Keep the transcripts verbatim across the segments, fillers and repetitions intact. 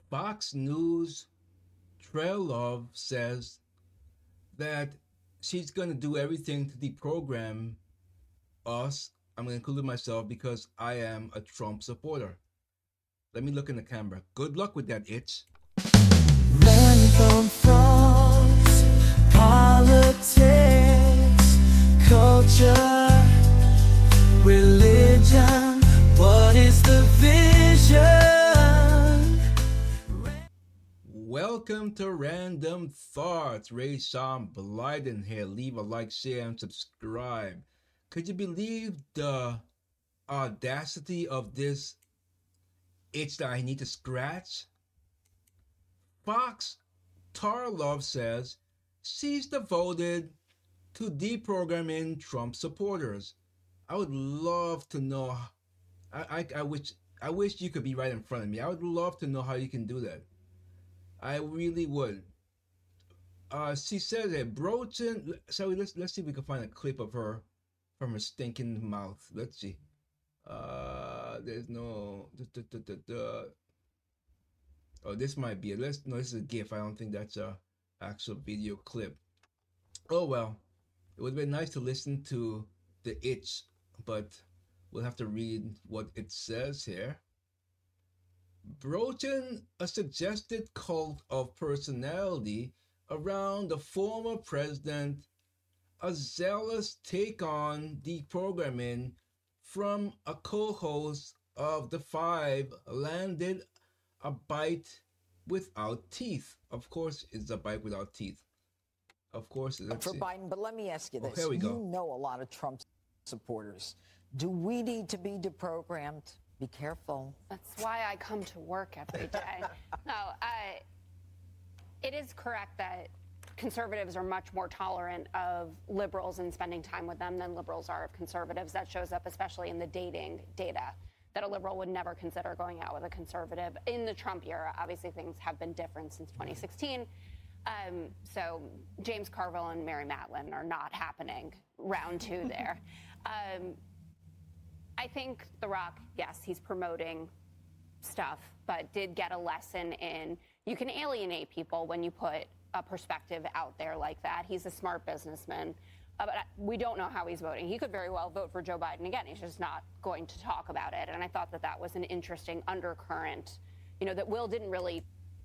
Fox News Trail Love says that she's going to do everything to deprogram us. I'm going to include myself because I am a Trump supporter. Let me look in the camera. Good luck with that, itch. Random thoughts, politics, culture, religion. What is the vision? Welcome to Random Thoughts. Ray Sean Blyden here. Leave a like, share, and subscribe. Could you believe the audacity of this itch that I need to scratch? Fox Tarlov says she's devoted to deprogramming Trump supporters. I would love to know. I, I, I wish I wish you could be right in front of me. I would love to know how you can do that. I really would. Uh, she says that broaching. Shall we? Let's let's see if we can find a clip of her from her stinking mouth. Let's see. Uh, there's no. Duh, duh, duh, duh, duh. Oh, this might be it. Let's no. This is a GIF. I don't think that's a actual video clip. Oh well, it would have been nice to listen to the itch, but we'll have to read what it says here. Broaching a suggested cult of personality around the former president, a zealous take on deprogramming from a co-host of The Five landed a bite without teeth. Of course, it's a bite without teeth. Of course, let's for see. Biden. But let me ask you Oh, this: here we go. You know a lot of Trump supporters. Do we need to be deprogrammed? Be careful. That's why I come to work every day. No, I, it is correct that conservatives are much more tolerant of liberals and spending time with them than liberals are of conservatives. That shows up especially in the dating data, that a liberal would never consider going out with a conservative. In the Trump era, obviously things have been different since twenty sixteen. Um, so James Carville and Mary Matlin are not happening. Round two there. Um, I think The Rock, yes, he's promoting stuff, but did get a lesson in you can alienate people when you put a perspective out there like that. He's a smart businessman, uh, but we don't know how he's voting. He could very well vote for Joe Biden again. He's just not going to talk about it. And I thought that that was an interesting undercurrent, you know, that Will didn't really.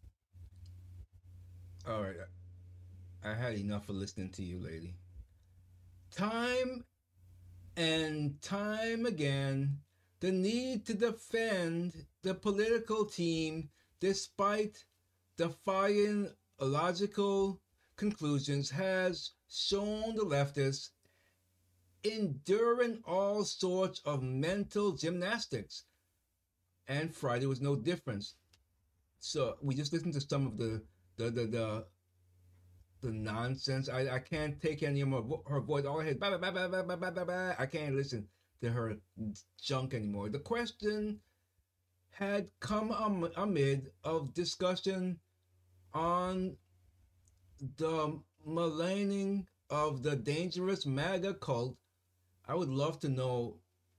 All right. I had enough of listening to you, lady. Time and time again, the need to defend the political team despite defying logical conclusions has shown the leftists enduring all sorts of mental gymnastics. And Friday was no difference. So we just listened to some of the the the the, the nonsense. I, I can't take any more of her voice. All I hear, bah, bah, bah, bah, bah, bah, bah, bah. I can't listen to her junk anymore. The question had come am, amid of discussion on the maligning of the dangerous MAGA cult. I would love to know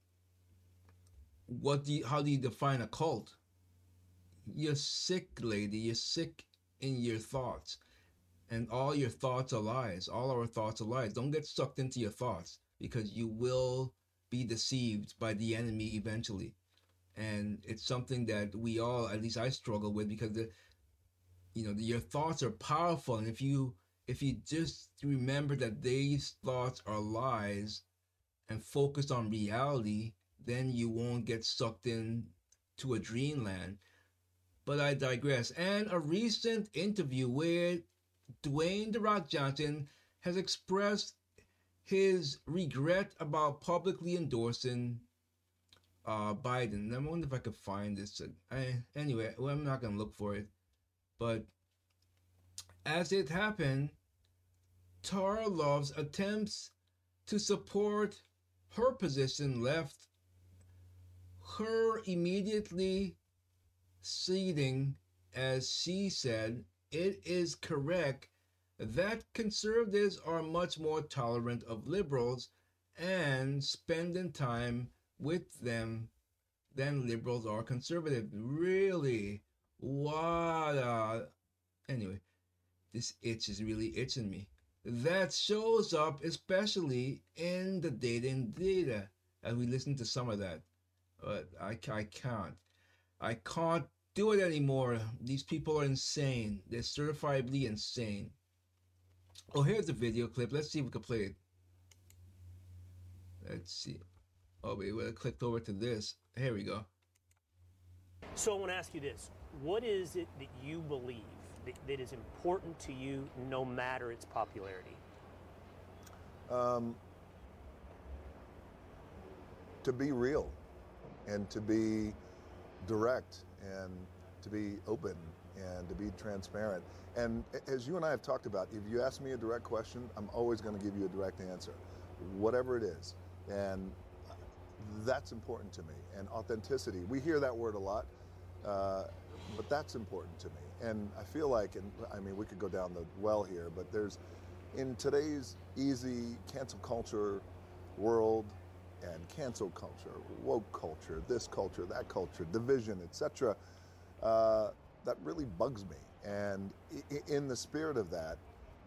what do you, how do you define a cult? You're sick, lady. You're sick in your thoughts. And all your thoughts are lies. All our thoughts are lies. Don't get sucked into your thoughts because you will be deceived by the enemy eventually. And it's something that we all, at least I struggle with because the, you know, the, your thoughts are powerful. And if you if you just remember that these thoughts are lies and focus on reality, then you won't get sucked in to a dreamland. But I digress. And a recent interview where Dwayne "The Rock" Johnson has expressed his regret about publicly endorsing uh, Biden. I wonder if I could find this. I, anyway, well, I'm not going to look for it. But as it happened, Tara Love's attempts to support her position left her immediately ceding, as she said, it is correct that conservatives are much more tolerant of liberals and spending time with them than liberals are conservative. Really? Wow. what? Uh, anyway, this itch is really itching me. That shows up especially in the dating data. And we listen to some of that. But I, I can't. I can't do it anymore. These people are insane. They're certifiably insane. Oh, here's a video clip. Let's see if we can play it. Let's see. Oh, wait, well, I clicked over to this. Here we go. So I want to ask you this. What is it that you believe that, that is important to you no matter its popularity? Um, to be real and to be direct and to be open and to be transparent. And as you and I have talked about, if you ask me a direct question, I'm always going to give you a direct answer, whatever it is. And that's important to me. And authenticity, we hear that word a lot, uh, but that's important to me. And I feel like, and I mean, we could go down the well here, but there's, in today's easy cancel culture world, and cancel culture, woke culture, this culture, that culture, division, et cetera, uh, that really bugs me. And in the spirit of that,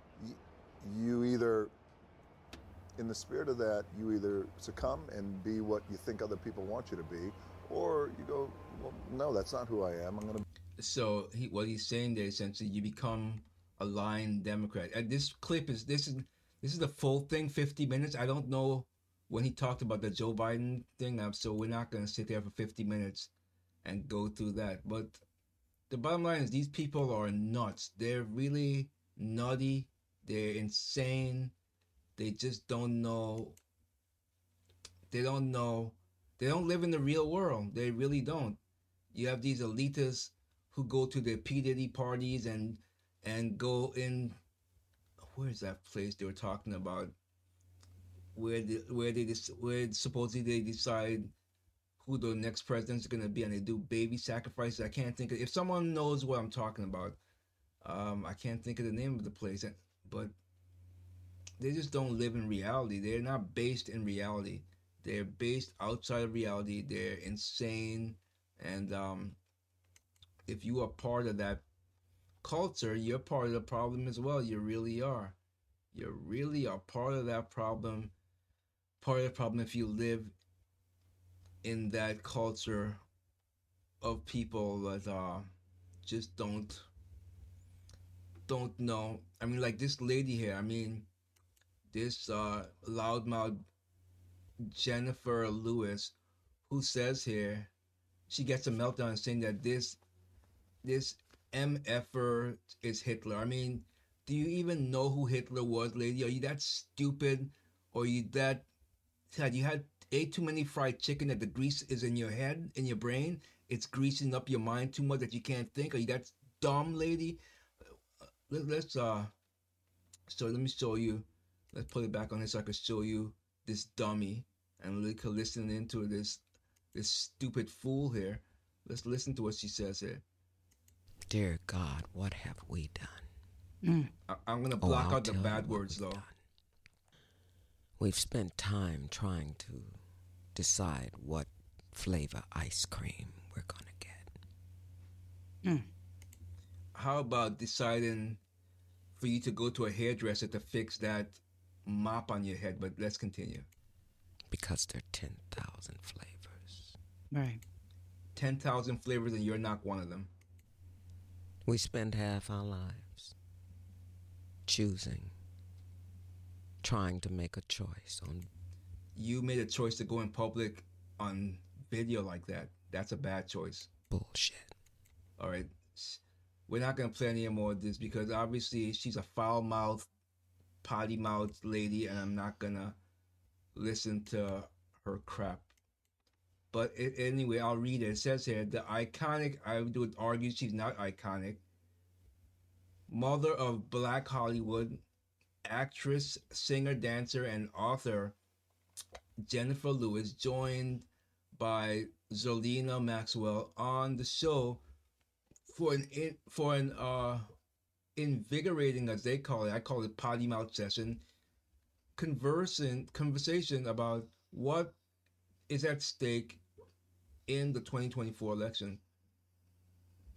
you either, in the spirit of that, you either succumb and be what you think other people want you to be, or you go, well, no, that's not who I am. I'm going to. So he, what he's saying there, essentially, you become a lying Democrat. And this clip is this is this is the full thing, fifty minutes. I don't know when he talked about the Joe Biden thing, so we're not going to sit there for fifty minutes and go through that. But the bottom line is these people are nuts. They're really nutty. They're insane. They just don't know. They don't know. They don't live in the real world. They really don't. You have these elitists who go to the P. Diddy parties and and go in. Where's that place they were talking about? Where the, where they where supposedly they decide who the next president is going to be, and they do baby sacrifices. I can't think of, if someone knows what I'm talking about. Um, I can't think of the name of the place, but they just don't live in reality. They're not based in reality. They're based outside of reality. They're insane, and um, if you are part of that culture, you're part of the problem as well. You really are. You really are part of that problem. Part of the problem if you live in that culture of people that uh, just don't don't know. I mean, like this lady here. I mean, this uh, loudmouth Jennifer Lewis, who says here, she gets a meltdown saying that this this M F-er is Hitler. I mean, do you even know who Hitler was, lady? Are you that stupid? Or are you that, had you had ate too many fried chicken that the grease is in your head, in your brain? It's greasing up your mind too much that you can't think? Are you that dumb, lady? Let, let's, uh, so let me show you. Let's put it back on here so I can show you this dummy and we can listen into this, this stupid fool here. Let's listen to what she says here. Dear God, what have we done? Mm. I, I'm going to block oh, out the bad words, though. Done. We've spent time trying to decide what flavor ice cream we're going to get. Mm. How about deciding for you to go to a hairdresser to fix that mop on your head? But let's continue. Because there are ten thousand flavors. Right. ten thousand flavors and you're not one of them. We spend half our lives choosing, trying to make a choice on. You made a choice to go in public on video like that. That's a bad choice. Bullshit. All right. We're not going to play any more of this because obviously she's a foul-mouthed, potty-mouthed lady and I'm not going to listen to her crap. But it, anyway, I'll read it. It says here, the iconic, I would argue she's not iconic, mother of Black Hollywood, actress, singer, dancer, and author Jennifer Lewis, joined by Zerlina Maxwell on the show for an for an uh, invigorating, as they call it, I call it potty mouth session, conversing conversation about what is at stake in the twenty twenty-four election.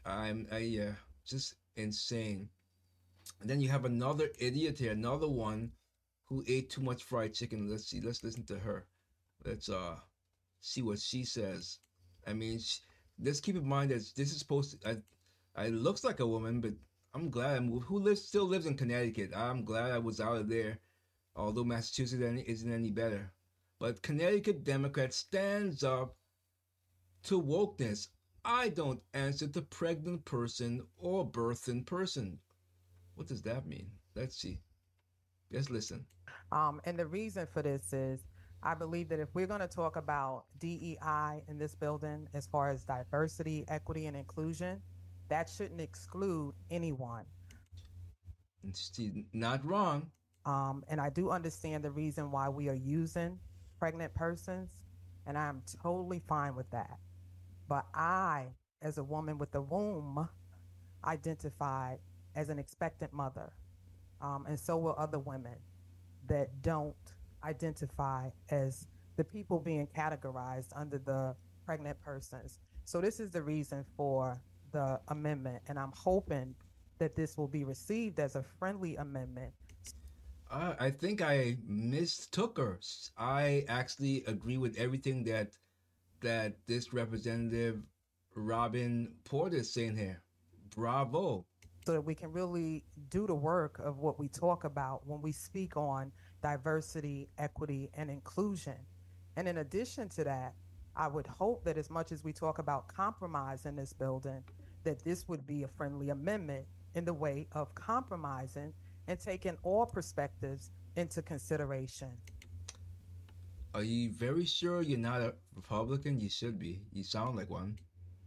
I'm I yeah, just insane. And then you have another idiot here, another one who ate too much fried chicken. Let's see. Let's listen to her. Let's uh see what she says. I mean, she, let's keep in mind that this is supposed to. I, I looks like a woman, but I'm glad I moved. Who lives still lives in Connecticut? I'm glad I was out of there. Although Massachusetts isn't any better, but Connecticut Democrat stands up to wokeness. I don't answer to pregnant person or birthing person. What does that mean? Let's see. Let's listen. Um, and the reason for this is I believe that if we're going to talk about D E I in this building, as far as diversity, equity, and inclusion, that shouldn't exclude anyone. She's not wrong. Um, and I do understand the reason why we are using pregnant persons, and I'm totally fine with that. But I, as a woman with a womb, identify as an expectant mother. Um, and so will other women that don't identify as the people being categorized under the pregnant persons. So this is the reason for the amendment, and I'm hoping that this will be received as a friendly amendment. Uh, I think I mistook her. I actually agree with everything that that this Representative Robin Porter is saying here. Bravo. So that we can really do the work of what we talk about when we speak on diversity, equity, and inclusion. And in addition to that, I would hope that as much as we talk about compromise in this building, that this would be a friendly amendment in the way of compromising and taking all perspectives into consideration. Are you very sure you're not a Republican? You should be. You sound like one.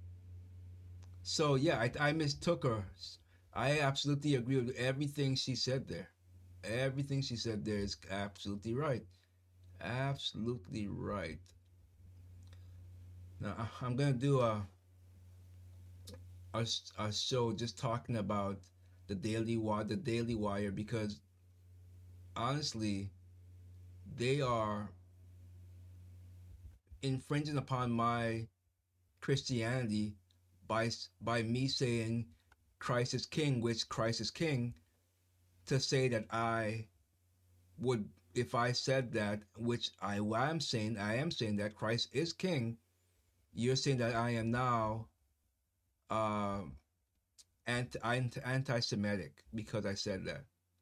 So yeah, I, I mistook her. I absolutely agree with everything she said there. Everything she said there is absolutely right. Absolutely right. Now I'm gonna do a a, a show just talking about the Daily Wire, the Daily Wire, because honestly, they are infringing upon my Christianity by by me saying Christ is King, which Christ is King, to say that I would, if I said that, which I am saying, I am saying that Christ is King, you're saying that I am now uh, anti, anti-Semitic because I said that.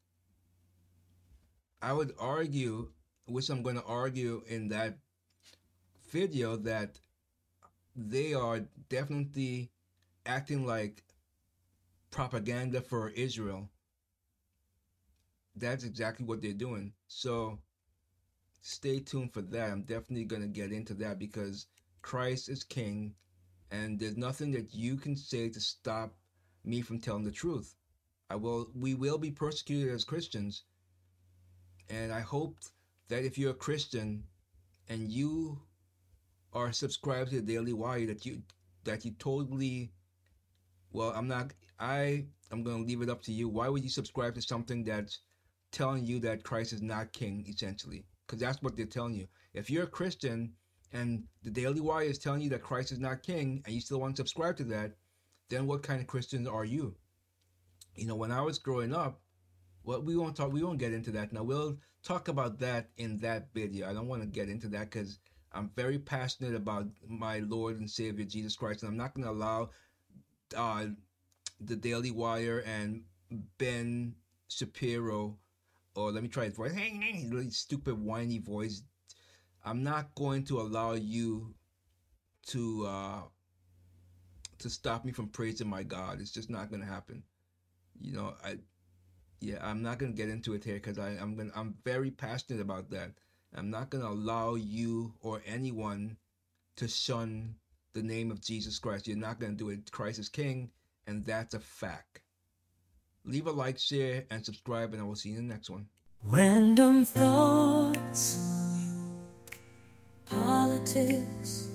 I would argue, which I'm going to argue in that video, that they are definitely acting like propaganda for Israel. That's exactly what they're doing. So stay tuned for that. I'm definitely going to get into that because Christ is King, and there's nothing that you can say to stop me from telling the truth. I will. We will be persecuted as Christians, and I hope that if you're a Christian and you are subscribed to the Daily Wire, that you that you totally, well, I'm not. I I'm going to leave it up to you. Why would you subscribe to something that's telling you that Christ is not King, essentially? Because that's what they're telling you. If you're a Christian and the Daily Wire is telling you that Christ is not King, and you still want to subscribe to that, then what kind of Christian are you? You know, when I was growing up, well, we won't talk. We won't get into that now. We'll talk about that in that video. I don't want to get into that because I'm very passionate about my Lord and Savior Jesus Christ, and I'm not going to allow uh, the Daily Wire and Ben Shapiro, or let me try his voice, really stupid whiny voice. I'm not going to allow you to uh, to stop me from praising my God. It's just not going to happen. You know, I yeah, I'm not going to get into it here because I I'm going I'm very passionate about that. I'm not going to allow you or anyone to shun the name of Jesus Christ. You're not going to do it. Christ is King, and that's a fact. Leave a like, share, and subscribe, and I will see you in the next one. Random thoughts, politics,